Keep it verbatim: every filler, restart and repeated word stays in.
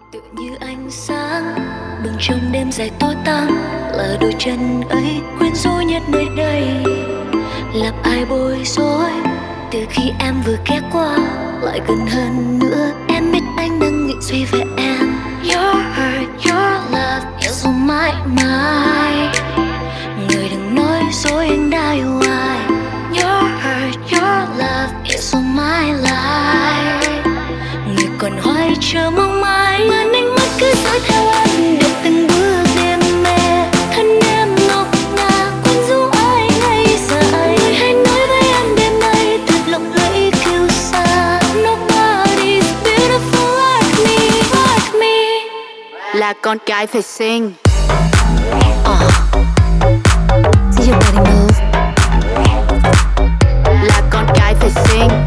Tựa như ánh sáng bừng trong đêm dài tối tăm, là đôi chân ấy quyến rũ nhất nơi đây. Làm ai bối rối từ khi em vừa ghé qua, lại gần hơn nữa em biết anh đang nghĩ suy về em. Your heart, your love, is on my mind. Người đừng nói dối anh đã yêu ai. Your heart, your love, is on my life. Người còn hoài chờ mong mãi, mà ánh mắt cứ dõi theo anh được từng bước đêm mê. Thân em ngọc ngà quyến rũ ai ngày dài. Người hãy nói với em đêm nay thật lộng lẫy kiêu sa. Nobody's beautiful like me, like me. Là con gái phải xinh. Uh. See your body move. Là con gái phải xinh.